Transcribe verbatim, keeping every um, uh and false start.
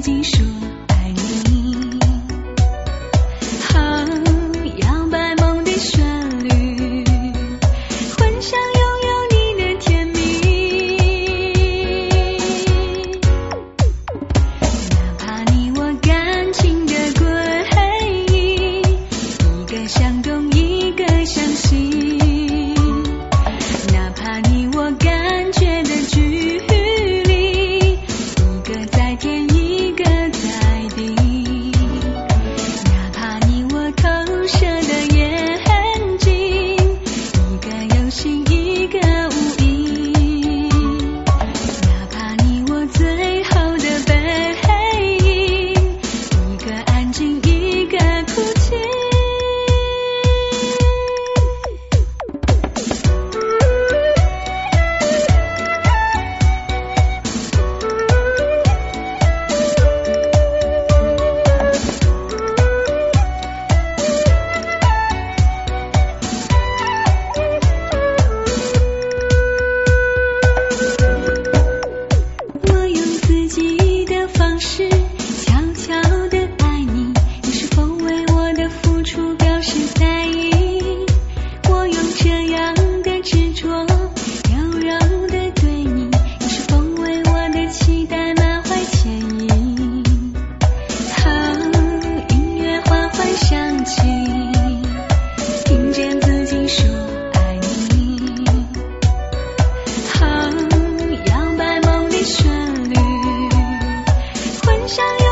己说爱你。好，摇摆梦的旋律，幻想拥有你的甜蜜。哪怕你我感情的轨迹，一个向东一个向西，哪怕你我感觉的距离，一个在天一个在地，哪怕你我投射的眼睛，一个有心一个无意，哪怕你我最后的背影，一个安静一个哭泣。我用自己的方式悄悄地爱你，你是否为我的付出表示在意？我用这样的执着柔柔地对你，你是否为我的期待满怀歉意？好，音乐缓缓响起，听见自己说爱你。好，摇摆梦的旋律，幻想有